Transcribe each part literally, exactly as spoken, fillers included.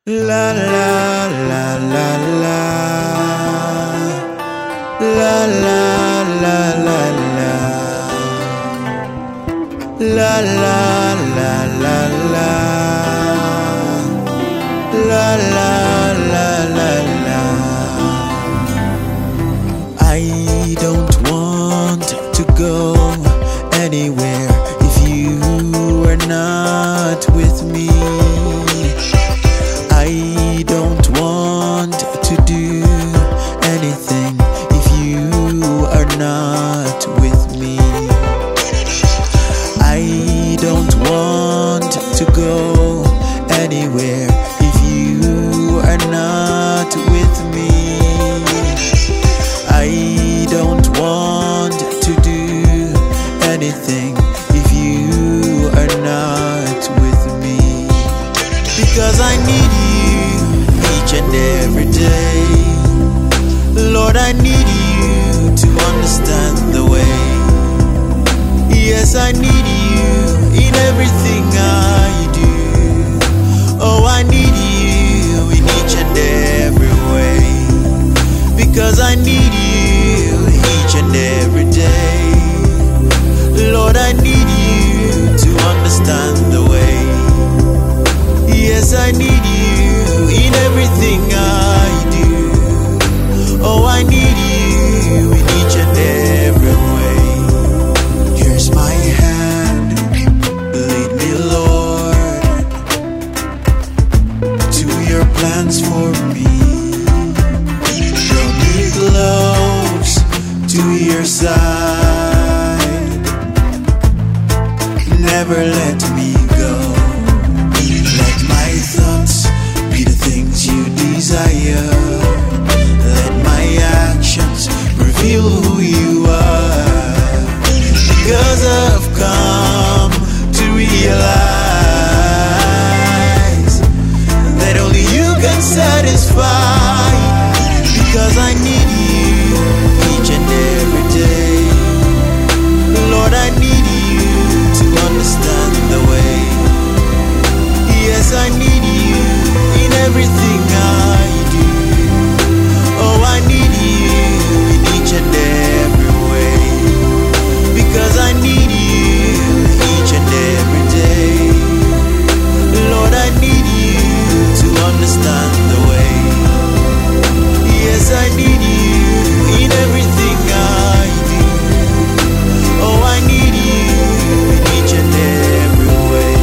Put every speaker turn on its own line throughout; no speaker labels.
La la la la la La la la la la La la la la la La la la la la I don't want to go anywhere if you are not with me. I don't want to do anything if you are not with me. I don't want to go anywhere if you are not with me. I don't want to do anything if you are not with me. Because I need you each and every day. Lord, I need you to understand the way. Yes, I need you in everything I do. Oh, I need you in each and every way. Because I need you each and every day. Lord, I need you to understand the way. Yes, I need you in everything I do. Oh, I need you in each and every way. Here's my hand, lead me, Lord, to your plans for me. Draw me close to your side. Never let me go. Let my thoughts be the things you desire. Let my actions reveal who you are. Because I've come to realize that only you can satisfy. Because I need you each and every day. Lord, I need you to understand the way. Yes, I need you in everything I do. Oh, I need you in each and every way. Because I need you each and every day. Lord, I need you to understand the way. Yes, I need you in everything I do. Oh, I need you in each and every way.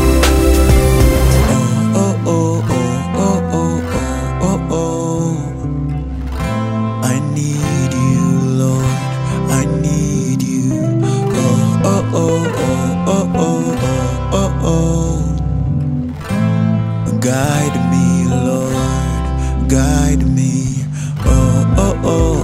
I need you, Lord, I need you. Oh, oh, oh, oh, oh, oh, oh, oh. Guide me, Lord, guide me. Oh, oh, oh.